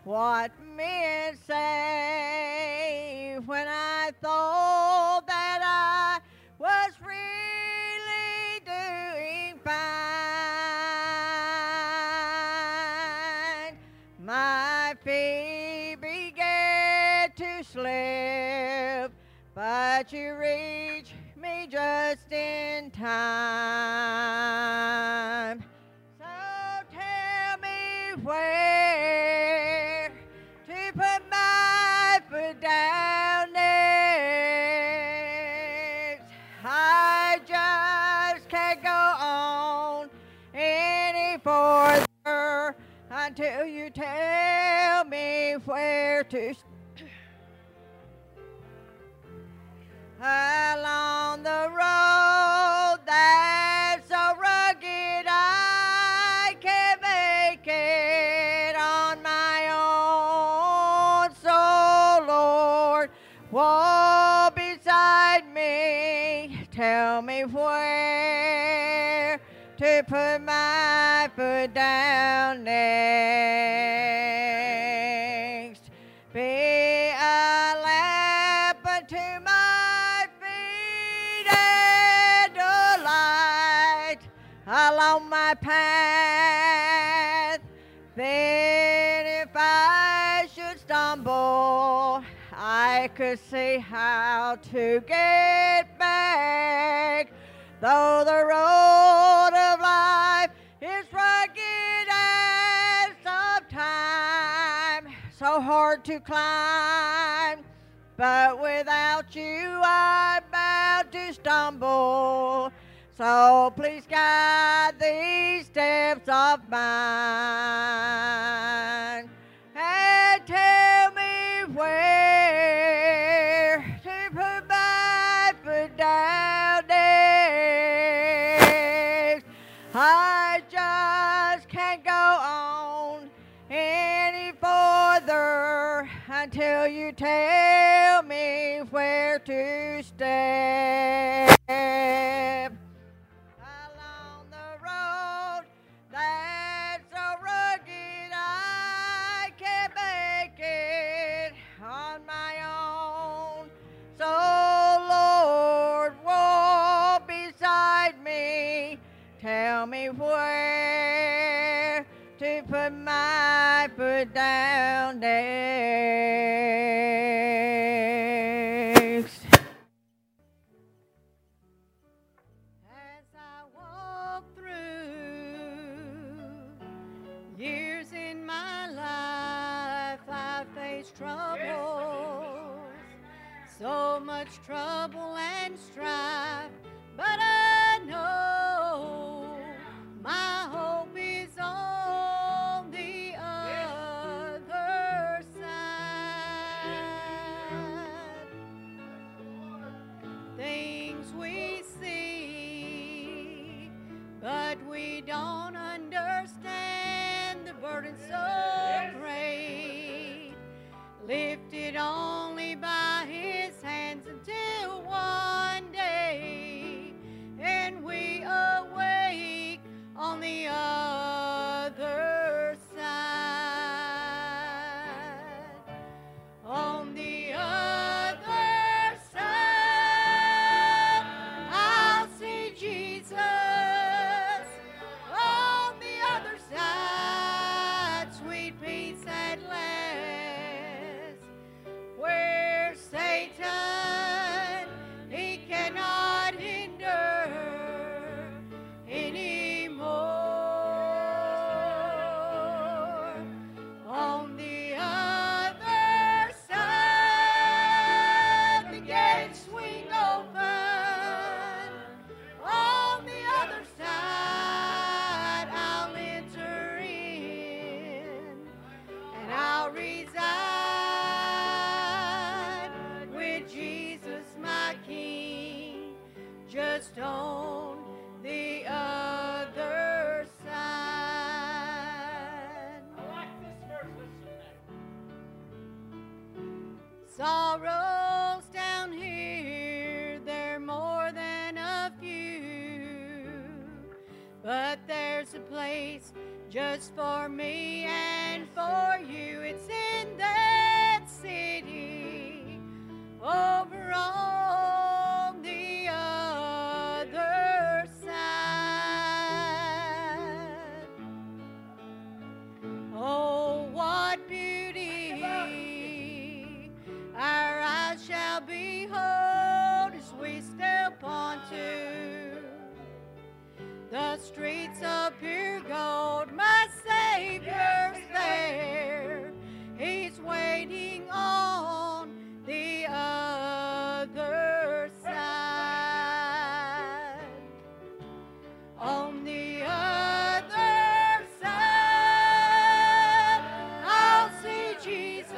what men say when I thought that I was really doing fine. My feet began to slip, but you reached me just in time. So tell me where to put my foot down next. I just can't go on any further until you tell me where to along the road that's so rugged I can't make it on my own. So Lord, walk beside me, tell me where to put my foot down next. Be a lamp unto my feet and a light along my path. Then if I should stumble, I could see how to get back. Though the road of life is rugged and sometimes so hard to climb, but without you I'm bound to stumble. So please guide these steps of mine and tell me where to put my foot down next. I just can't go on any further until you tell me where to step. Along the road that's so rugged I can't make it on my own. So Lord, walk beside me, tell me where to put my foot down next. As I walk through years in my life, I face troubles, so much trouble and strife, but I know my hope is on the other side. Things we see, but we don't understand the burden so great, lifted only by His hands until one day, and we awake on the other side. On the other side, I'll see Jesus. On the other side, sweet peace at last, where Satan, he cannot hinder anymore. On the other side, the gates swing open. On the other side, I'll enter in, and I'll reside with Jesus, my King, just on the other side. I like this verse. Listen to that. Sorrows down here, they're more than a few, but there's a place just for me and for you. It's in Now behold, as we step onto the streets of pure gold, my Savior's there. He's waiting on the other side. On the other side, I'll see Jesus.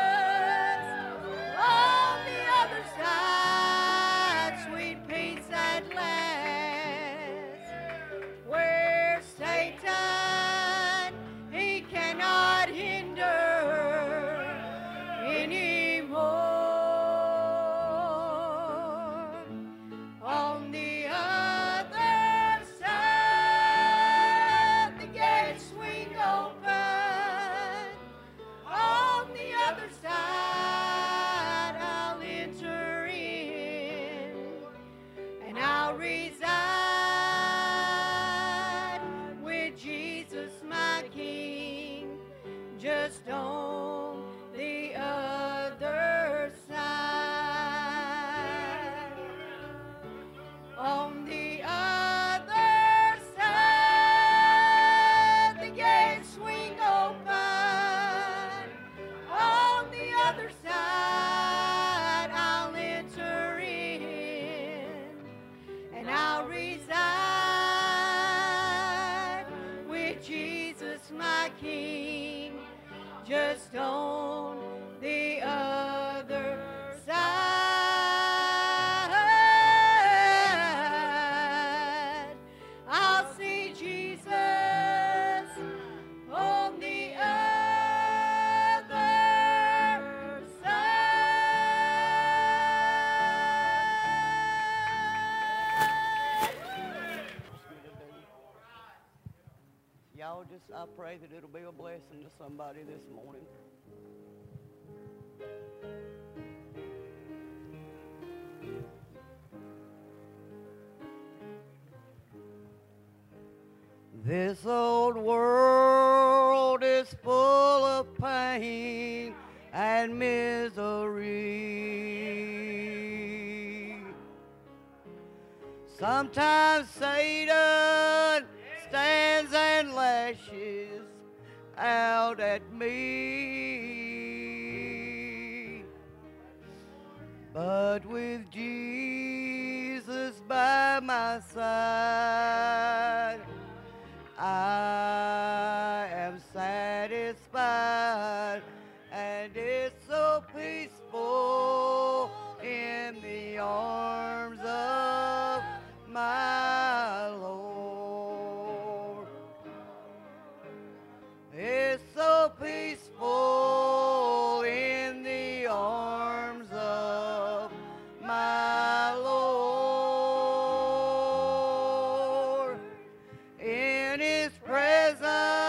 On the other side, sweet peace at last, where Satan, he cannot hinder anymore. On the other side, the gates swing open. On the other side, I'll enter in, and I'll reside with Jesus, my King, just on the other side. On the other side, the gates swing open. On the other side, I'll enter in, and I'll reside with Jesus, my King, just on the other side. I'll see Jesus on the other side. Y'all just, I pray that it'll be a blessing to somebody this morning. This old world is full of pain and misery. Sometimes Satan stands and lashes out at me. But with Jesus by my side, I am satisfied, and it's so peaceful in the arms of my Lord. It's so peaceful in the arms of my Lord. In His presence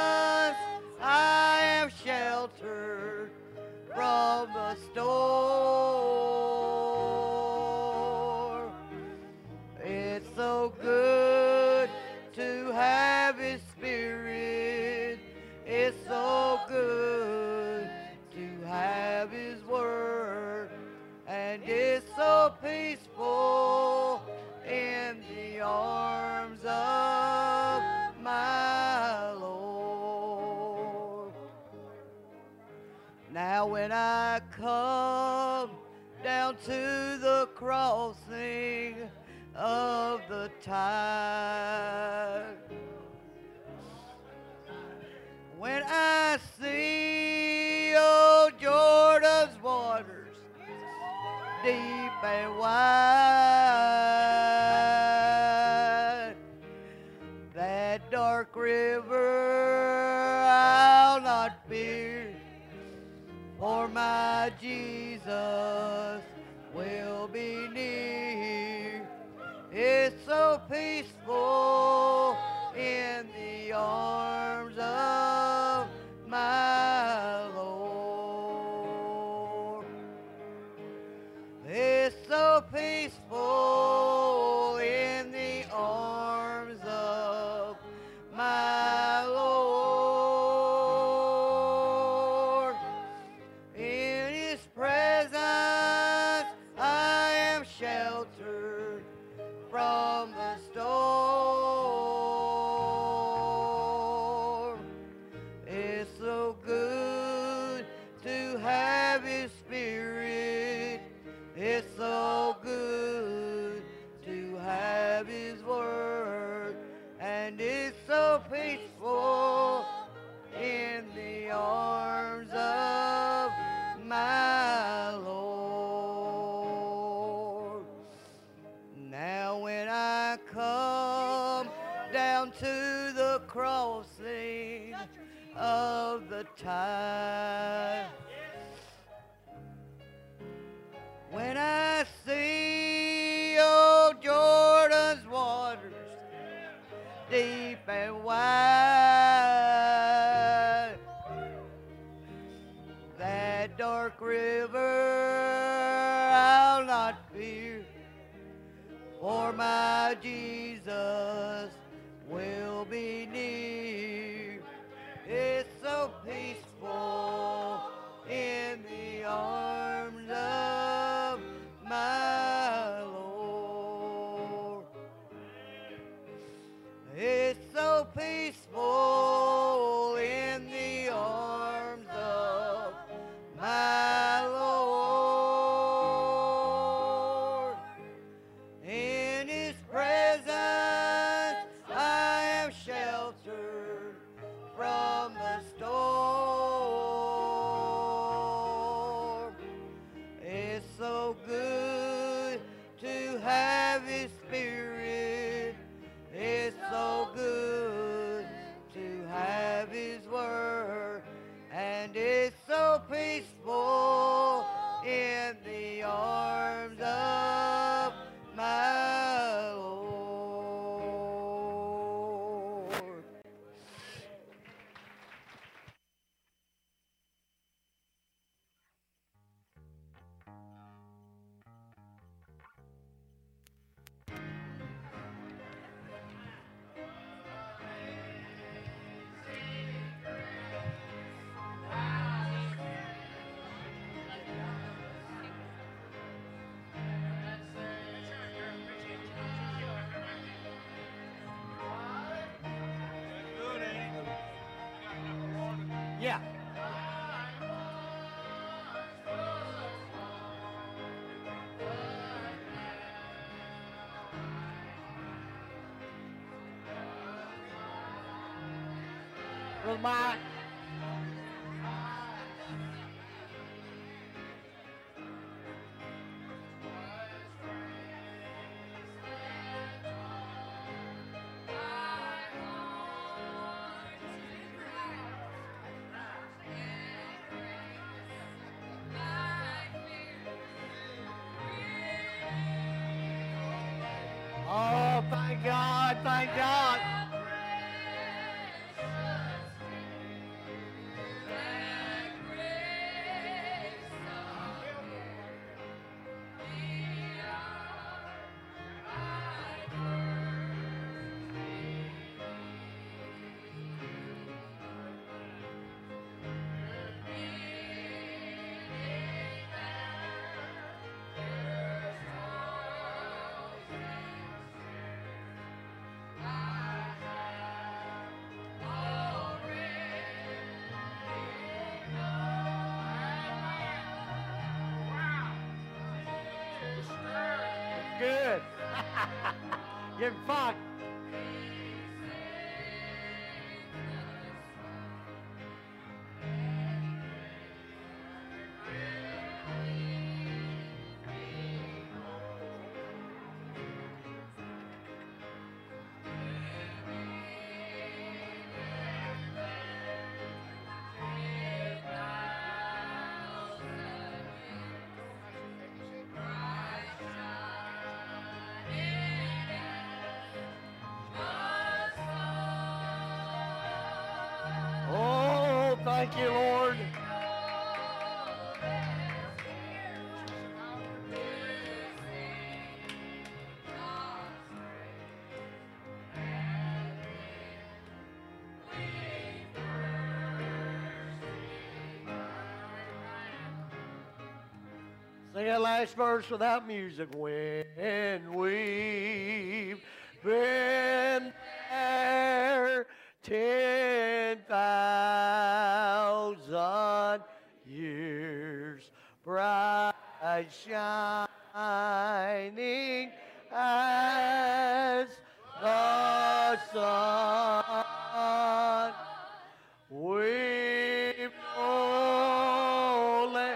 I am sheltered from the storm. It's so good to have His Spirit. It's so good to have His Word. And it's so peaceful in the arms of my Lord. Now when I come down to the crossing of the tide, when I see old Jordan's waters deep and wide, that dark river I'll not fear, for my Jesus will be near. It's so peaceful in the arms of my Lord. It's so peaceful in the arms of my Lord. In His presence It's so good to have His Word, and it's so peaceful in the arms of my Lord. Now when I come down to the crossing of the tide, when I see old Jordan's waters deep and wide, that dark river I'll not fear, for my Jesus will be near. It's so peaceful in the arms of my Lord. It's so peaceful in the arms of my Lord. In His presence I am sheltered from the storm. It's so good to have His Spirit. It's so good to have His Word. And it's so peaceful in the arms of my Lord. Yeah. Brother Mike. Oh, thank God, thank God. Good. You're fun. Oh, thank you, Lord. Sing that last verse without music. When we've been there 10,000 years, bright bright shining as the sun. We've no less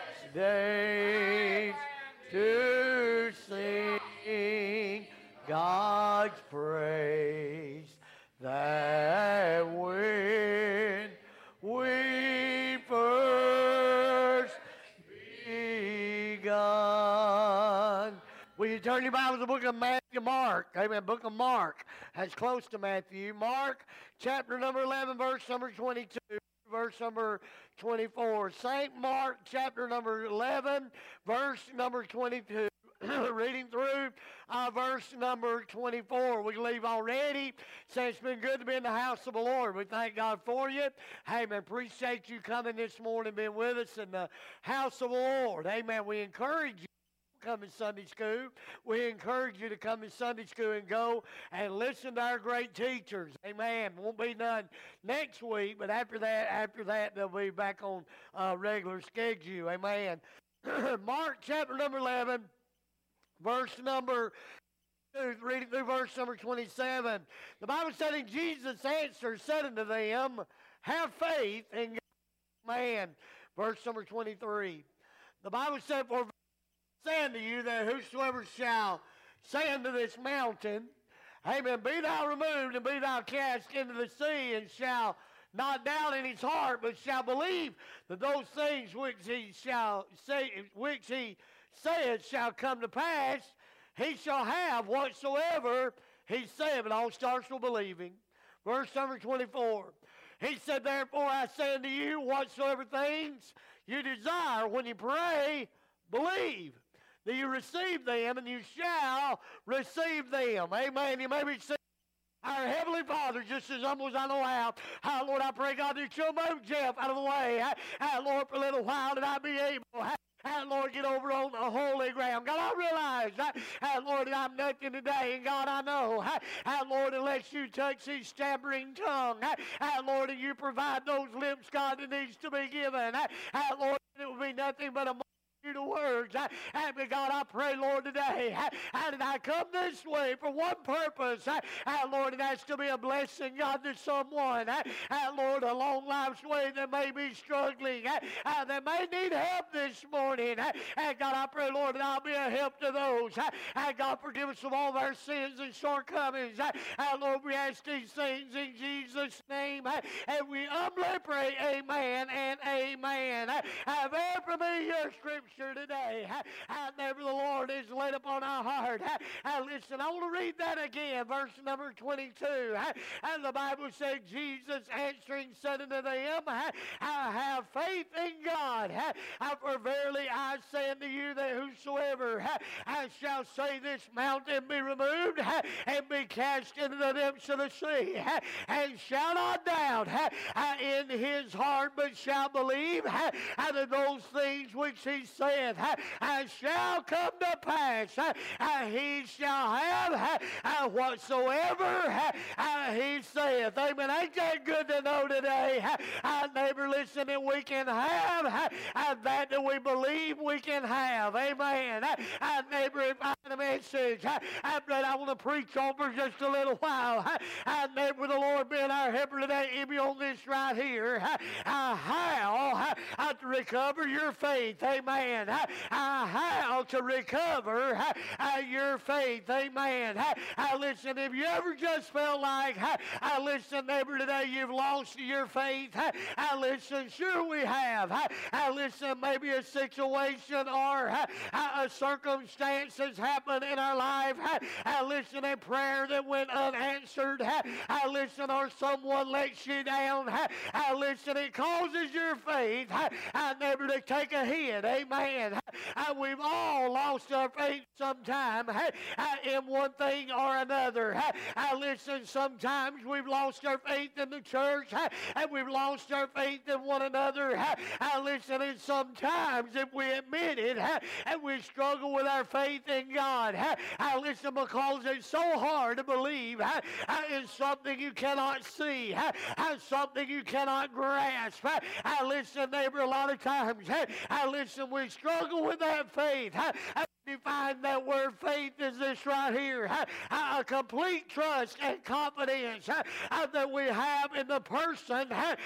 days to sing God's praise than when we first begun. Will you turn your Bible to the book of Matthew, Mark? Amen. Book of Mark. That's close to Matthew. Mark, chapter number 11, verse number 22, verse number 24. St. Mark, chapter number 11, verse number 22. Reading through verse number 24. We leave already. Say it's been good to be in the house of the Lord. We thank God for you. Amen. Appreciate you coming this morning, being with us in the house of the Lord. Amen. We encourage you. Come in Sunday school. We encourage you to come in Sunday school and go and listen to our great teachers. Amen. Won't be none next week, but after that, they'll be back on regular schedule. Amen. Mark chapter number 11, verse number 2, reading through verse number 27. The Bible said, and Jesus answered, said unto them, have faith in man. Verse number 23. The Bible said, for say unto you that whosoever shall say unto this mountain, amen, be thou removed and be thou cast into the sea, and shall not doubt in his heart, but shall believe that those things which he saith shall come to pass, he shall have whatsoever he saith. It all starts with believing. Verse number 24. He said, therefore I say unto you, whatsoever things you desire when you pray, believe that you receive them, and you shall receive them. Amen. You may be seeing our Heavenly Father, just as humble as I know how. Lord, I pray, God, that you'll move Jeff out of the way. Lord, for a little while that I be able. Lord, get over on the holy ground. God, I realize, Lord, that I'm nothing today. And God, I know, Lord, unless you touch his stammering tongue, Lord, and you provide those lips, God, that needs to be given. Lord, it will be nothing but a the words. But God, I pray, Lord, today, how did I come this way for one purpose? Lord, and that's to be a blessing, God, to someone. Lord, along life's way that may be struggling, that may need help this morning. God, I pray, Lord, that I'll be a help to those. God, forgive us of all of our sins and shortcomings. Lord, we ask these things in Jesus' name, and we humbly pray, amen and amen. Very familiar scripture today. Never the Lord is laid upon our heart. Listen, I want to read that again, verse number 22. And the Bible said, Jesus answering said unto them, have faith in God. For verily I say unto you that whosoever shall say this mountain be removed and be cast into the depths of the sea, and shall not doubt in his heart, but shall believe that those things which he saith shall come to pass. He shall have whatsoever he saith. Amen. Ain't that good to know today? Neighbor, listen, that we can have that we believe we can have. Amen. Neighbor, if I had a message that I want to preach on for just a little while, neighbor, the Lord being our helper today, he'll be on this right here. How to recover your faith. Amen. How to recover your faith. Amen. Listen, if you ever just felt like, listen, neighbor, today you've lost your faith, listen, sure we have. Listen, maybe a situation or a circumstance has happened in our life. Listen, a prayer that went unanswered. Listen, or someone lets you down. Listen, it causes your faith, neighbor, to take a hit. Amen. We've all lost our faith sometime in one thing or another. Listen, sometimes we've lost our faith in the church, and we've lost our faith in one another. Listen, and sometimes if we admit it, and we struggle with our faith in God, listen, because it's so hard to believe in something you cannot see, something you cannot grasp. Listen, neighbor, a lot of times, listen, we struggle with that faith. Define that word faith is this right here. A complete trust and confidence that we have in the person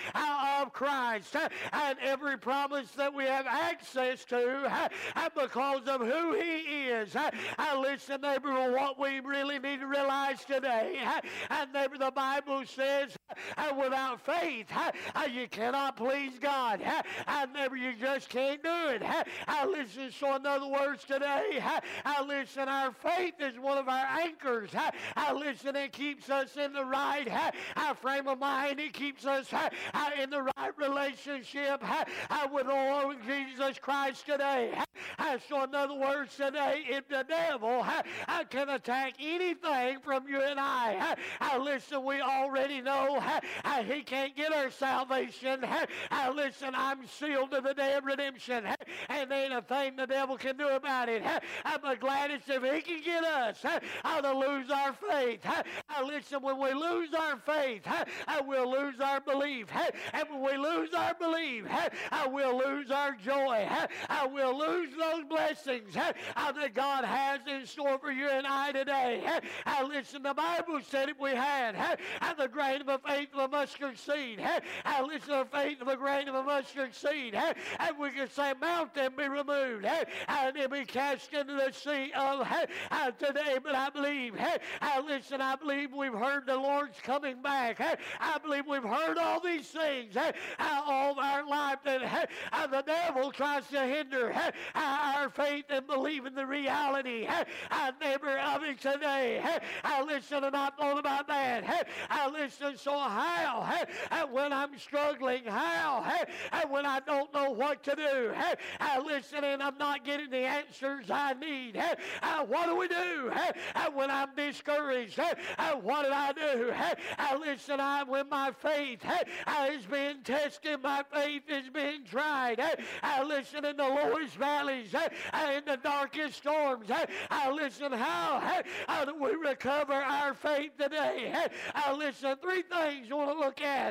of Christ and every promise that we have access to because of who he is. Listen, neighbor, what we really need to realize today, and neighbor, the Bible says without faith you cannot please God. And neighbor, you just can't do it. Listen, so in other words today, listen, our faith is one of our anchors. Listen, it keeps us in the right frame of mind. It keeps us in the right relationship with the Lord Jesus Christ today. So in other words today, if the devil can attack anything from you and I, listen, we already know he can't get our salvation. Listen, I'm sealed to the day of redemption, and there ain't a thing the devil can do about it. But Gladys, if he can get us to lose our faith, listen, when we lose our faith, we'll lose our belief. And when we lose our belief, we'll lose our joy. We'll lose those blessings that God has in store for you and I today. Listen, the Bible said if we had the grain of a faith of a mustard seed, listen, the faith of a grain of a mustard seed, and we can say, mountain be removed, and it be cast into the sea of today. But I believe, listen, I believe we've heard the Lord's coming back. I believe we've heard all these things all of our life that the devil tries to hinder our faith and believe in the reality, neighbor, of it today. Listen, and I thought about that. Listen, so how, when I'm struggling, how, when I don't know what to do, listen, and I'm not getting the answers I need, what do we do? When I'm discouraged, what did I do? Listen, when my faith is being tested, my faith is being tried. Listen, in the lowest valleys, in the darkest storms, listen, how do we recover our faith today? Listen, three things you want to look at.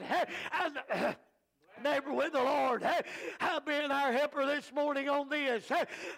Neighbor, with the Lord being our helper this morning on this.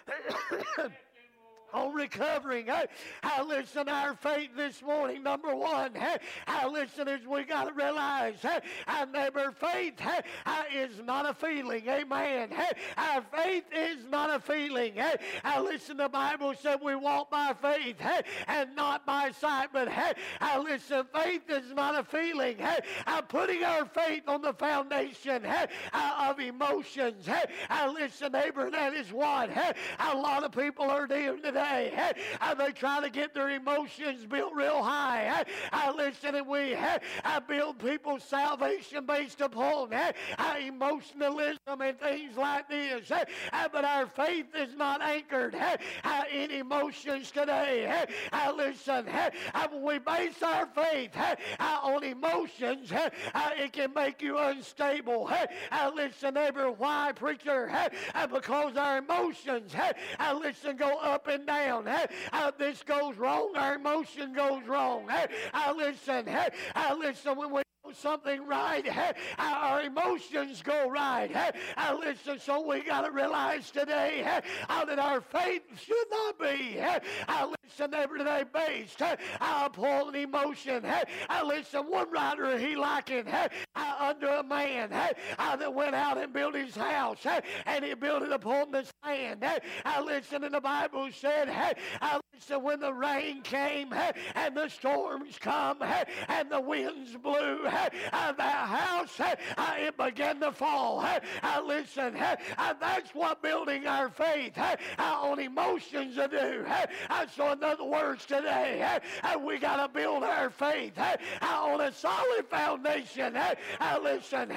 On recovering, listen, our faith this morning, number one, listen, is we got to realize, neighbor, faith is not a feeling, amen. Faith is not a feeling. Listen, the Bible said we walk by faith and not by sight, but listen, faith is not a feeling. Putting our faith on the foundation of emotions. Listen, neighbor, that is what a lot of people are doing today. They try to get their emotions built real high. Listen, and we build people's salvation based upon emotionalism and things like this. But our faith is not anchored in emotions today. Listen, when we base our faith on emotions, it can make you unstable. Listen, neighbor, why, preacher? Because our emotions, listen, go up and down. This goes wrong, our emotion goes wrong. Listen, when we do something right, our emotions go right. Listen, so we got to realize today that our faith should not be, listen, every day based upon emotion. Listen, one writer, he likened under a man that went out and built his house, and he built it upon the sand. Listen, and the Bible said, listen, when the rain came and the storms come and the winds blew, that house, it began to fall. Listen, that's what building our faith on emotions to do. So in other words today, we got to build our faith on a solid foundation. Listen,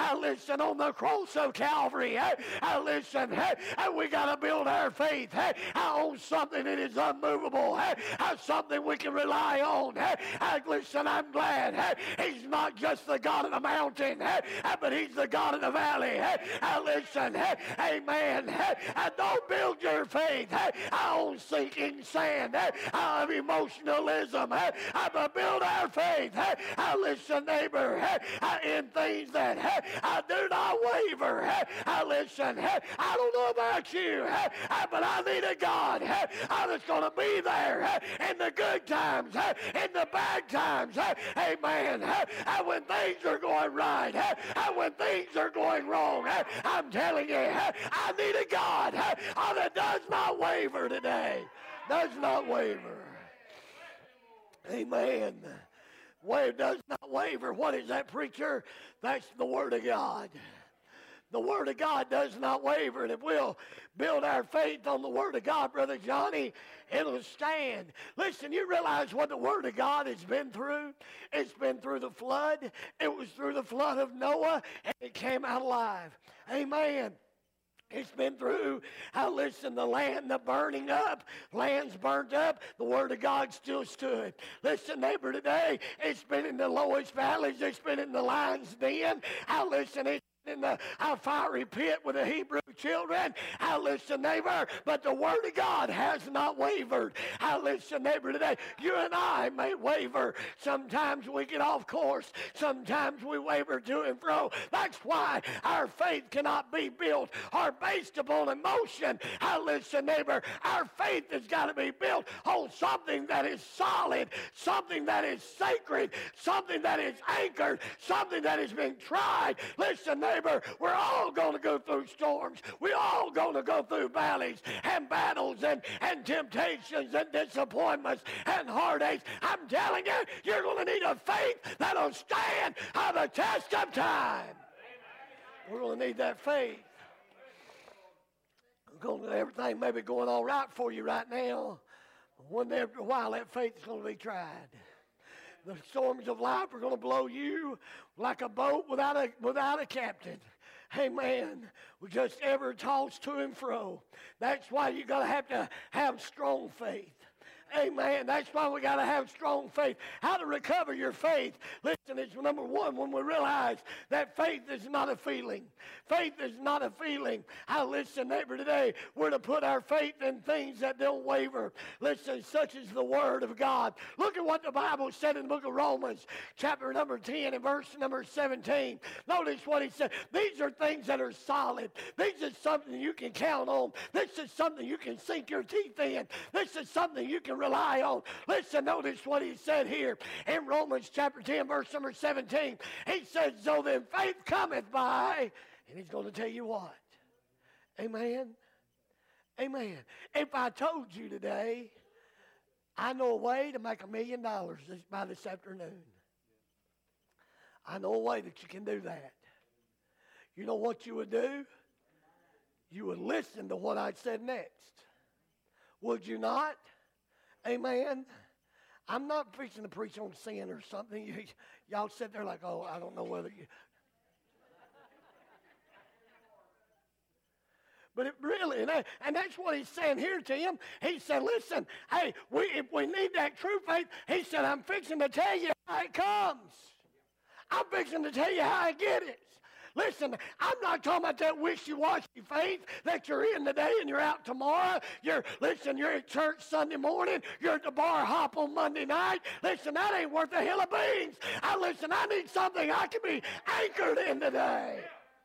on the cross of Calvary. Listen, we got to build our faith on something that is unmovable, something we can rely on. Listen, I'm glad he's not just the God of the mountain, but he's the God of the valley. Listen, amen. Don't build your faith on sinking sand of emotionalism, but build our faith, listen, neighbor, in things that do not waver. Listen, I don't know about you, but I need a God that's going to be there in the good times, in the bad times. Amen. When things are going right, when things are going wrong, I'm telling you, I need a God that does not waver today. Does not waver. Amen. Does not waver. What is that, preacher? That's the Word of God. The Word of God does not waver, and if we'll build our faith on the Word of God, Brother Johnny, it'll stand. Listen, you realize what the Word of God has been through? It's been through the flood. It was through the flood of Noah, and it came out alive. Amen. It's been through, listen, the land, the burning up. Land's burnt up. The Word of God still stood. Listen, neighbor, today, it's been in the lowest valleys. It's been in the lion's den. Listen, it's in the fiery pit with the Hebrew children. Listen, neighbor, but the Word of God has not wavered. Listen, neighbor, today, you and I may waver. Sometimes we get off course. Sometimes we waver to and fro. That's why our faith cannot be built or based upon emotion. Listen, neighbor, our faith has got to be built on something that is solid, something that is sacred, something that is anchored, something that has been tried. Listen, neighbor, we're all going to go through storms. We're all going to go through valleys and battles and temptations and disappointments and heartaches. I'm telling you, you're going to need a faith that'll stand the test of time. We're going to need that faith. Everything may be going all right for you right now. One after a while, that faith is going to be tried. The storms of life are going to blow you like a boat without a captain. Amen. We just ever toss to and fro. That's why you got to have strong faith. Amen. That's why we got to have strong faith. How to recover your faith. Listen, it's number one when we realize that faith is not a feeling. Faith is not a feeling. Listen, neighbor, today we're to put our faith in things that don't waver. Listen, such as the Word of God. Look at what the Bible said in the book of Romans, chapter number 10 and verse number 17. Notice what he said. These are things that are solid. These are something you can count on. This is something you can sink your teeth in. This is something you can rely on. Listen, notice what he said here in Romans chapter 10, verse number 17. He says, so then faith cometh by, and he's going to tell you what. Amen. Amen. If I told you today, I know a way to make $1 million by this afternoon. I know a way that you can do that. You know what you would do? You would listen to what I said next. Would you not? Amen. I'm not preaching to preach on sin or something. Y'all sit there like, oh, I don't know whether you. But it really, and that's what he's saying here to him. He said, listen, hey, if we need that true faith, he said, I'm fixing to tell you how it comes. I'm fixing to tell you how I get it. Listen, I'm not talking about that wishy-washy faith that you're in today and you're out tomorrow. You're at church Sunday morning. You're at the bar hop on Monday night. Listen, that ain't worth a hill of beans. I need something I can be anchored in today.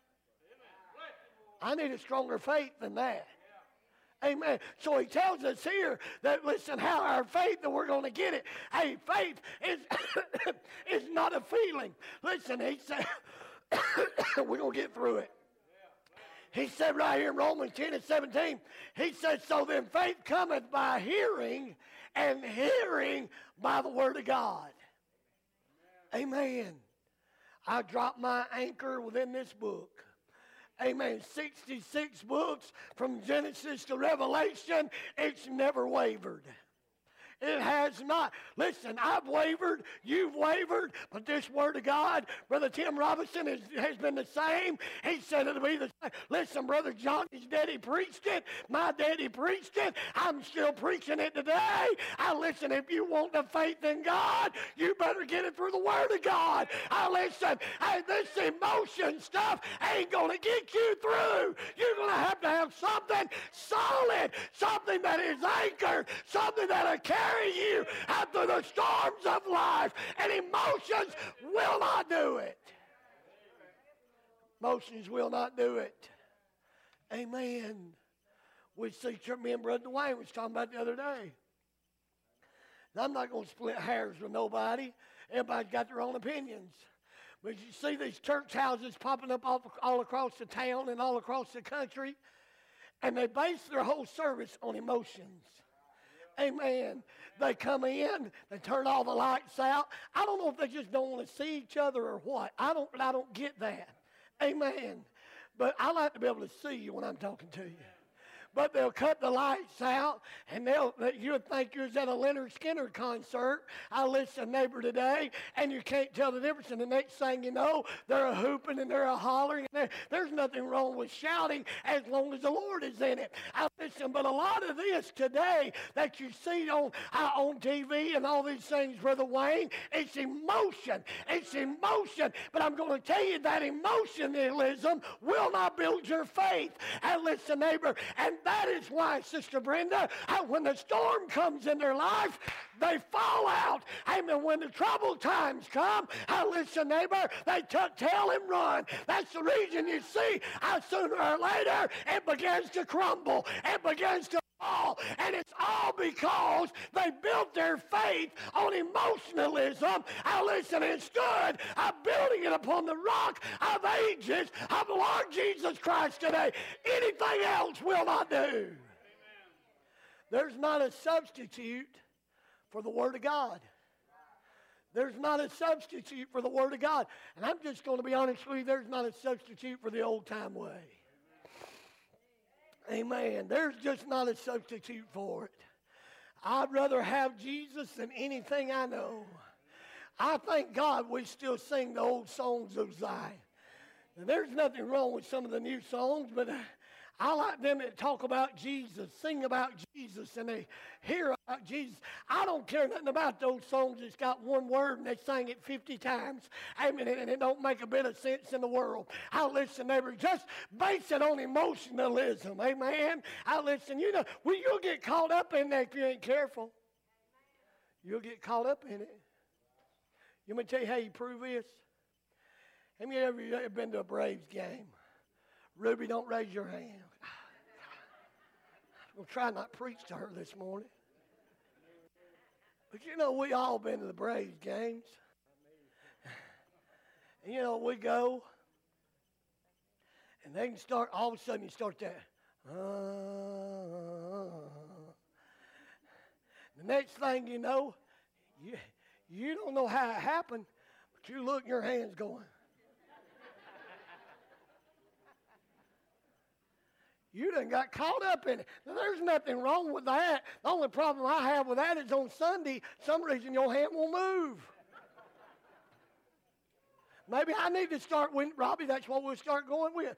I need a stronger faith than that. Amen. So he tells us here that, listen, how our faith, that we're going to get it. Hey, faith is not a feeling. Listen, he said, we're going to get through it. He said right here in Romans 10 and 17, he said, so then faith cometh by hearing, and hearing by the Word of God. Amen. I dropped my anchor within this book. Amen. 66 books from Genesis to Revelation. It's never wavered. It has not. Listen, I've wavered, you've wavered, but this Word of God, Brother Tim Robinson has been the same. He said it'll be the same. Listen, Brother Johnny's daddy preached it. My daddy preached it. I'm still preaching it today. Listen, if you want the faith in God, you better get it through the Word of God. Listen, hey, this emotion stuff ain't going to get you through. You're going to have something solid, something that is anchored, something that'll carry you out through the storms of life, and emotions will not do it. Emotions will not do it. Amen. We see me and Brother Dwayne was talking about the other day. And I'm not going to split hairs with nobody. Everybody's got their own opinions. But you see these church houses popping up all across the town and all across the country, and they base their whole service on emotions. Amen. They come in, they turn all the lights out. I don't know if they just don't want to see each other or what. I don't get that. Amen. But I like to be able to see you when I'm talking to you. But they'll cut the lights out, and you would think you was at a Leonard Skinner concert. I listened to a neighbor today, and you can't tell the difference. And the next thing you know, they're a hooping and they're a hollering. And there's nothing wrong with shouting as long as the Lord is in it. I listen, but a lot of this today that you see on TV and all these things, Brother Wayne, it's emotion. It's emotion. But I'm going to tell you that emotionalism will not build your faith. And listen, neighbor, and that is why, Sister Brenda, when the storm comes in their life, they fall out. Amen. When the troubled times come, listen, neighbor, they tuck tail and run. That's the reason you see sooner or later it begins to crumble. It begins to fall. And it's all because they built their faith on emotionalism. Listen, instead of building it upon the rock of ages of the Lord Jesus Christ today. Anything else will not do. Amen. There's not a substitute for the Word of God. There's not a substitute for the Word of God. And I'm just going to be honest with you, there's not a substitute for the old-time way. Amen. There's just not a substitute for it. I'd rather have Jesus than anything I know. I thank God we still sing the old songs of Zion. Now, there's nothing wrong with some of the new songs, but I like them that talk about Jesus, sing about Jesus, and they hear about Jesus. I don't care nothing about those songs that's got one word and they sing it 50 times. Amen. And it don't make a bit of sense in the world. I listen, neighbor, just base it on emotionalism. Amen. I listen, you'll get caught up in that if you ain't careful. You'll get caught up in it. You want me to tell you how you prove this? Have you ever been to a Braves game? Ruby, don't raise your hand. I'm going to try not to preach to her this morning. But we all been to the Braves games. And we go. And they can start, all of a sudden you start that. The next thing you know, you don't know how it happened, but you look and your hand's going. You done got caught up in it. Now, there's nothing wrong with that. The only problem I have with that is on Sunday, some reason your hand won't move. Maybe I need to start with, Robbie, that's what we'll start going with.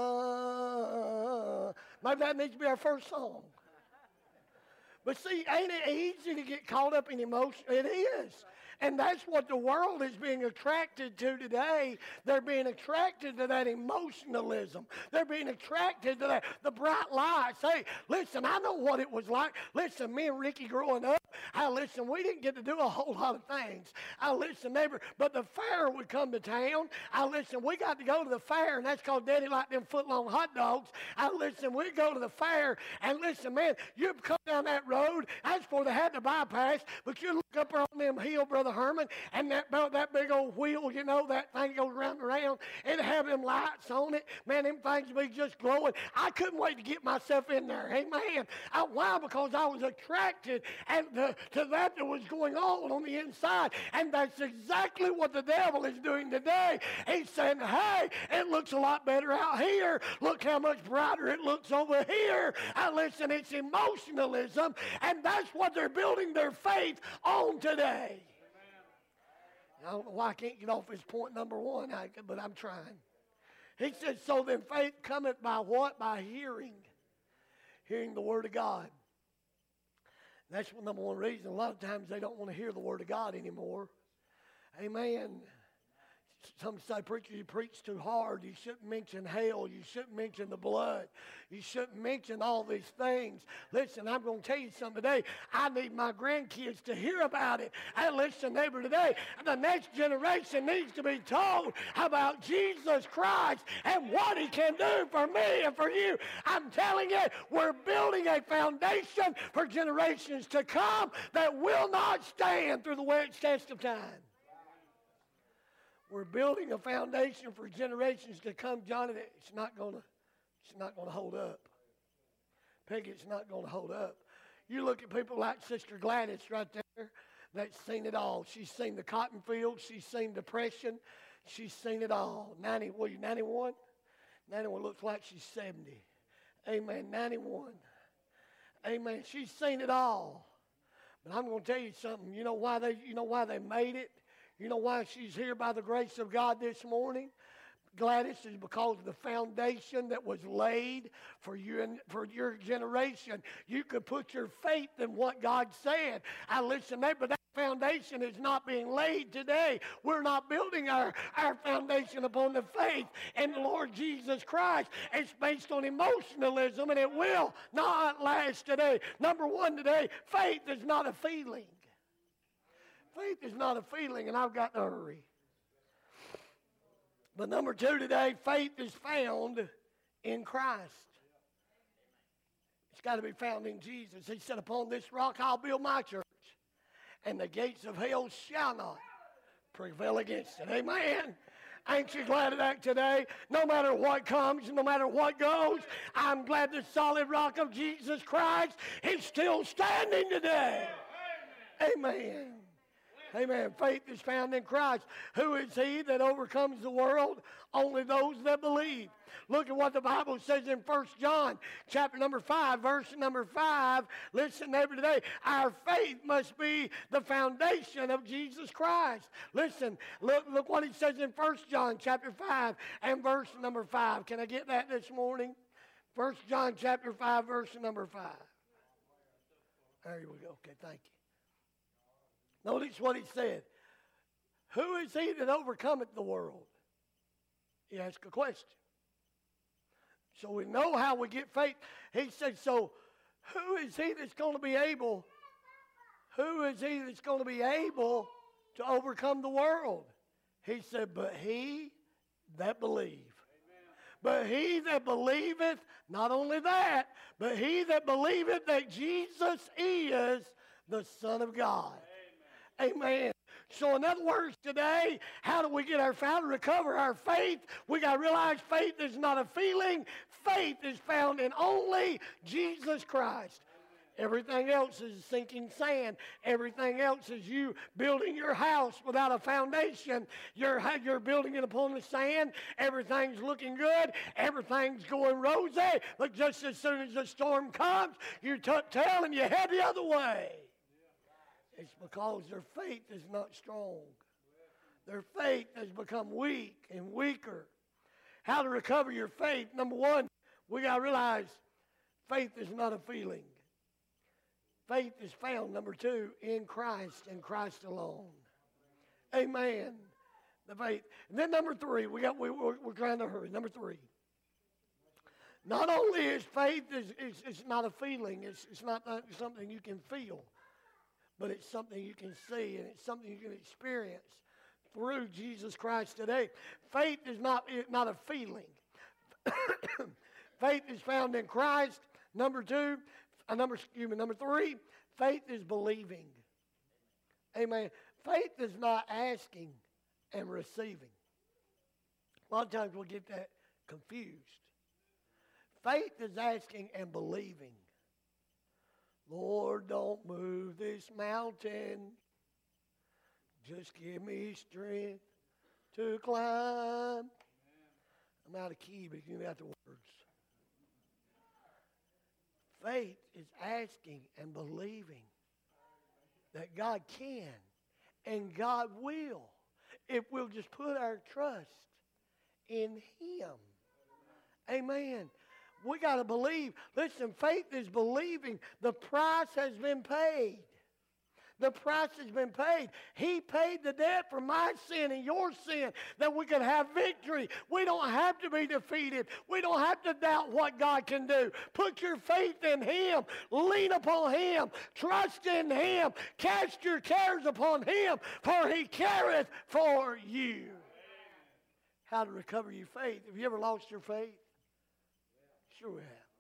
Maybe that needs to be our first song. But see, ain't it easy to get caught up in emotion? It is. And that's what the world is being attracted to today. They're being attracted to that emotionalism. They're being attracted to the bright lights. Hey, listen, I know what it was like. Listen, me and Ricky growing up, listen, we didn't get to do a whole lot of things. Listen, neighbor, but the fair would come to town. Listen, we got to go to the fair, and that's called Daddy like them foot-long hot dogs. Listen, we go to the fair, and listen, man, you come down that road. That's before they had the bypass, but you look up on them hill, Brother Herman, and that big old wheel, that thing goes round and around. It'd have them lights on it. Man, them things would be just glowing. I couldn't wait to get myself in there. Amen. Why? Because I was attracted to that was going on the inside. And that's exactly what the devil is doing today. He's saying, hey, it looks a lot better out here. Look how much brighter it looks over here. Listen, it's emotionalism, and that's what they're building their faith on today. I don't know why I can't get off his point number one, but I'm trying. He said, so then faith cometh by what? By hearing. Hearing the Word of God. And that's the number one reason. A lot of times they don't want to hear the Word of God anymore. Amen. Some say, preacher, you preach too hard. You shouldn't mention hell. You shouldn't mention the blood. You shouldn't mention all these things. Listen, I'm going to tell you something today. I need my grandkids to hear about it. And listen, neighbor, today, the next generation needs to be told about Jesus Christ and what he can do for me and for you. I'm telling you, we're building a foundation for generations to come that will not stand through the wedge test of time. We're building a foundation for generations to come, Johnny. It's not going to hold up. Peggy, it's not going to hold up. You look at people like Sister Gladys right there that's seen it all. She's seen the cotton fields. She's seen depression. She's seen it all. 91? 91 looks like she's 70. Amen. 91. Amen. She's seen it all. But I'm going to tell you something. You know why they made it? You know why she's here by the grace of God this morning? Gladys, is because of the foundation that was laid for you and for your generation. You could put your faith in what God said. I listen, but that foundation is not being laid today. We're not building our foundation upon the faith in the Lord Jesus Christ. It's based on emotionalism, and it will not last today. Number one today, faith is not a feeling. Faith is not a feeling, and I've got to hurry. But number two today, faith is found in Christ. It's got to be found in Jesus. He said, upon this rock I'll build my church, and the gates of hell shall not prevail against it. Amen. Ain't you glad of that today? No matter what comes, no matter what goes, I'm glad the solid rock of Jesus Christ is still standing today. Amen. Amen. Faith is found in Christ. Who is he that overcomes the world? Only those that believe. Look at what the Bible says in 1 John chapter number 5, verse number 5. Listen, neighbor, today, our faith must be the foundation of Jesus Christ. Listen, look what he says in 1 John chapter 5 and verse number 5. Can I get that this morning? 1 John chapter 5, verse number 5. There we go. Okay, thank you. Notice what he said. Who is he that overcometh the world? He asked a question. So we know how we get faith. He said, so who is he that's going to be able? Who is he that's going to be able to overcome the world? He said, but he that believe. But he that believeth, not only that, but he that believeth that Jesus is the Son of God. Amen. So in other words, today, how do we get how to recover our faith? We got to realize faith is not a feeling. Faith is found in only Jesus Christ. Everything else is sinking sand. Everything else is you building your house without a foundation. You're building it upon the sand. Everything's looking good. Everything's going rosy. But just as soon as the storm comes, you tuck tail and you head the other way. It's because their faith is not strong. Their faith has become weak and weaker. How to recover your faith? Number one, we got to realize faith is not a feeling. Faith is found, number two, in Christ and Christ alone. Amen. The faith. And then number three, we're trying to hurry. Number three. Not only is faith it's not a feeling, it's not something you can feel, but it's something you can see, and it's something you can experience through Jesus Christ today. Faith is not a feeling. Faith is found in Christ. Number three, faith is believing. Amen. Faith is not asking and receiving. A lot of times we'll get that confused. Faith is asking and believing. Lord, don't move this mountain. Just give me strength to climb. I'm out of key, but you can get the words. Faith is asking and believing that God can and God will if we'll just put our trust in Him. Amen. We got to believe. Listen, faith is believing the price has been paid. The price has been paid. He paid the debt for my sin and your sin that we could have victory. We don't have to be defeated. We don't have to doubt what God can do. Put your faith in Him. Lean upon Him. Trust in Him. Cast your cares upon Him, for He careth for you. How to recover your faith. Have you ever lost your faith? Sure we have.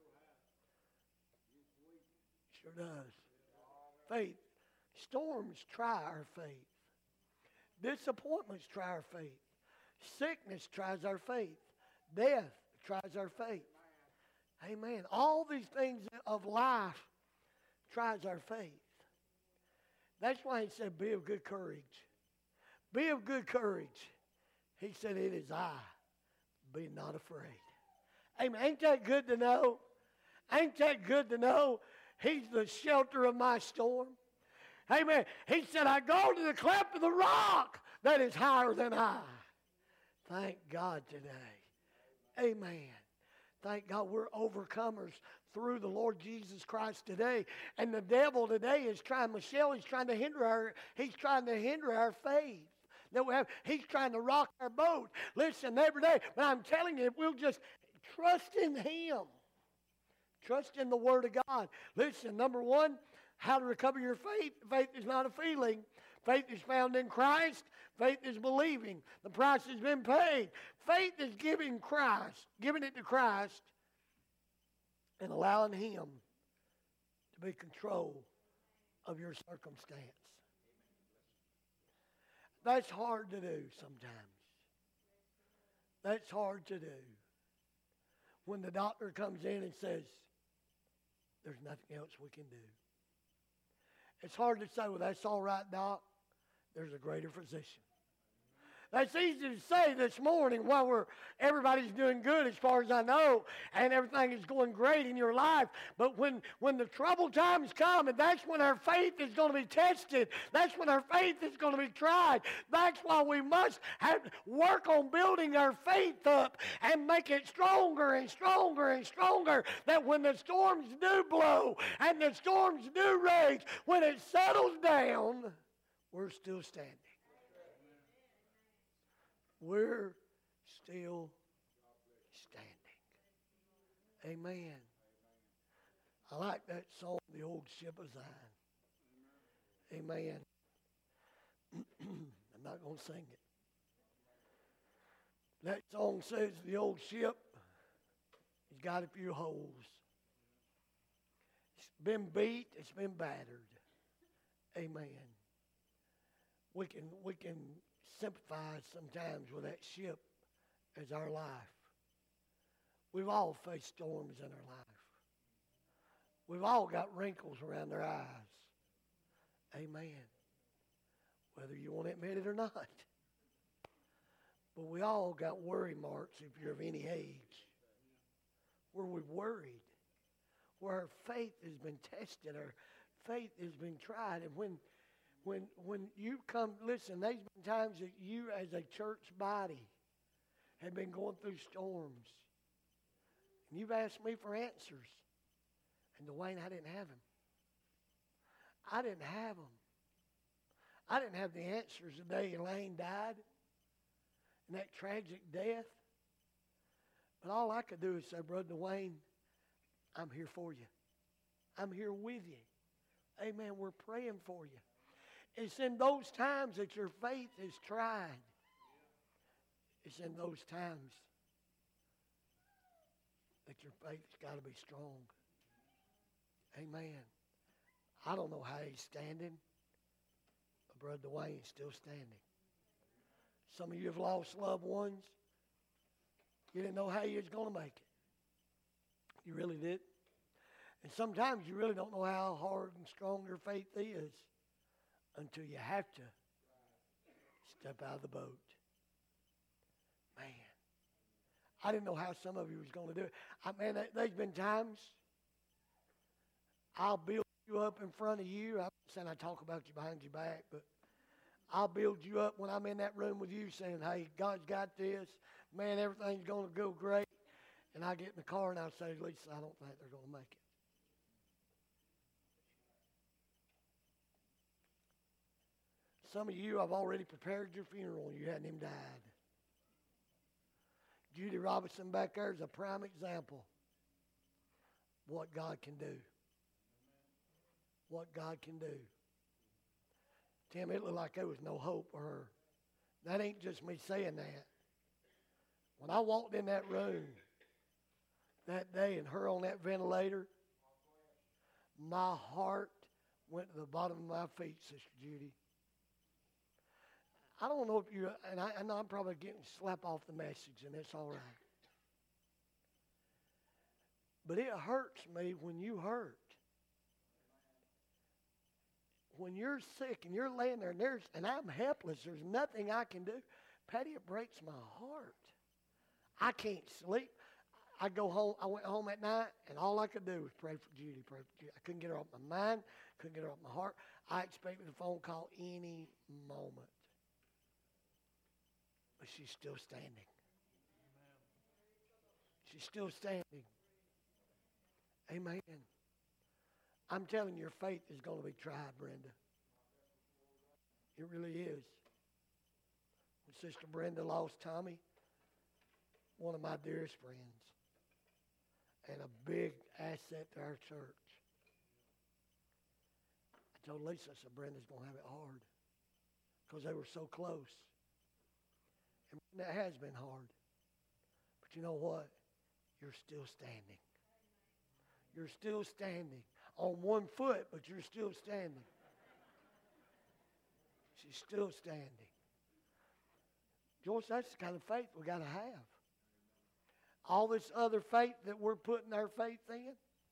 Sure does. Faith. Storms try our faith. Disappointments try our faith. Sickness tries our faith. Death tries our faith. Amen. All these things of life tries our faith. That's why he said, be of good courage. Be of good courage. He said, it is I. Be not afraid. Amen. Ain't that good to know? Ain't that good to know? He's the shelter of my storm. Amen. He said, I go to the cleft of the rock that is higher than I. Thank God today. Amen. Thank God we're overcomers through the Lord Jesus Christ today. And the devil today is trying, Michelle, he's trying to hinder our faith that we have. He's trying to rock our boat. Listen, every day. But I'm telling you, if we'll just trust in Him. Trust in the Word of God. Listen, number one, how to recover your faith. Faith is not a feeling. Faith is found in Christ. Faith is believing. The price has been paid. Faith is giving it to Christ and allowing Him to be control of your circumstance. That's hard to do sometimes. That's hard to do. When the doctor comes in and says, there's nothing else we can do. It's hard to say, well, that's all right, Doc. There's a greater physician. That's easy to say this morning while everybody's doing good as far as I know, and everything is going great in your life. But when the troubled times come, and that's when our faith is going to be tested. That's when our faith is going to be tried. That's why we must work on building our faith up and make it stronger and stronger and stronger, that when the storms do blow and the storms do rage, when it settles down, we're still standing. We're still standing. Amen. I like that song, The Old Ship of Zion. Amen. I'm not going to sing it. That song says the old ship has got a few holes. It's been beat. It's been battered. Amen. We can sympathize sometimes with that ship as our life. We've all faced storms in our life. We've all got wrinkles around our eyes. Amen. Whether you want to admit it or not. But we all got worry marks if you're of any age. Where we've worried. Where our faith has been tested. Our faith has been tried. And when you come, listen, there's been times that you as a church body have been going through storms. And you've asked me for answers. And Dwayne, I didn't have them. I didn't have them. I didn't have the answers the day Elaine died. And that tragic death. But all I could do is say, Brother Dwayne, I'm here for you. I'm here with you. Amen. We're praying for you. It's in those times that your faith is tried. It's in those times that your faith's got to be strong. Amen. I don't know how he's standing, but Brother Dwayne is still standing. Some of you have lost loved ones. You didn't know how you was going to make it. You really did. And sometimes you really don't know how hard and strong your faith is until you have to step out of the boat. Man, I didn't know how some of you was going to do it. Man, there's been times I'll build you up in front of you. I'm not saying I talk about you behind your back, but I'll build you up when I'm in that room with you saying, hey, God's got this. Man, everything's going to go great. And I get in the car and I'll say, Lisa, I don't think they're going to make it. Some of you, I've already prepared your funeral and you hadn't even died. Judy Robinson back there is a prime example of what God can do. What God can do. Tim, it looked like there was no hope for her. That ain't just me saying that. When I walked in that room that day and her on that ventilator, my heart went to the bottom of my feet, Sister Judy. I don't know if you, and I know I'm probably getting slapped off the message, and it's all right. But it hurts me when you hurt. When you're sick and you're laying there and I'm helpless, there's nothing I can do. Patty, it breaks my heart. I can't sleep. I go home. I went home at night, and all I could do was pray for Judy, pray for Judy. I couldn't get her off my mind, couldn't get her off my heart. I expected a phone call any moment. But she's still standing. She's still standing. Amen. I'm telling you, your faith is going to be tried, Brenda. It really is. When Sister Brenda lost Tommy, one of my dearest friends, and a big asset to our church, I told Lisa, I said, Brenda's going to have it hard because they were so close. And that has been hard. But you know what? You're still standing. You're still standing. On one foot, but you're still standing. She's still standing. Joyce, that's the kind of faith we got to have. All this other faith that we're putting our faith in,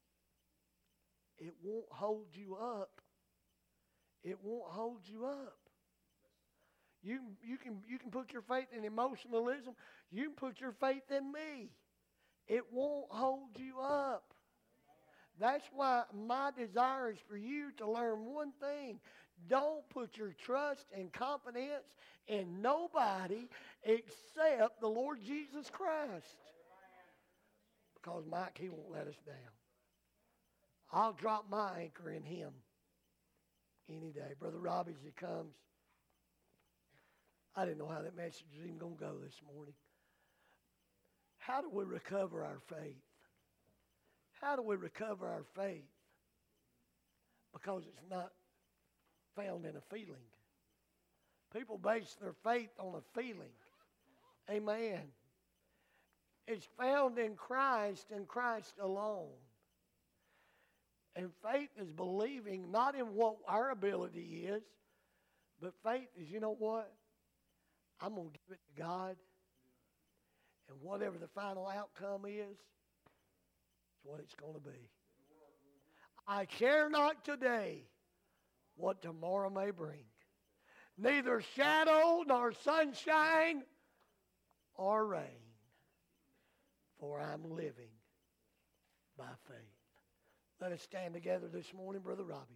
it won't hold you up. It won't hold you up. You can put your faith in emotionalism. You can put your faith in me. It won't hold you up. That's why my desire is for you to learn one thing. Don't put your trust and confidence in nobody except the Lord Jesus Christ. Because Mike, he won't let us down. I'll drop my anchor in him any day. Brother Robbie, as he comes, I didn't know how that message was even going to go this morning. How do we recover our faith? How do we recover our faith? Because it's not found in a feeling. People base their faith on a feeling. Amen. It's found in Christ and Christ alone. And faith is believing not in what our ability is, but faith is, you know what? I'm going to give it to God. And whatever the final outcome is, it's what it's going to be. I care not today what tomorrow may bring. Neither shadow nor sunshine or rain. For I'm living by faith. Let us stand together this morning, Brother Robbie.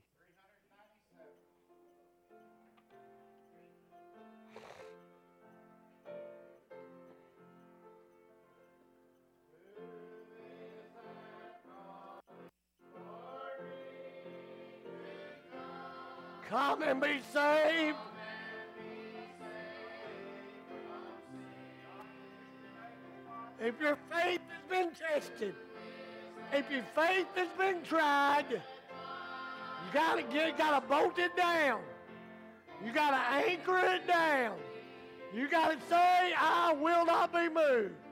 Come and be saved. If your faith has been tested, if your faith has been tried, you gotta bolt it down. You gotta anchor it down. You gotta say, I will not be moved.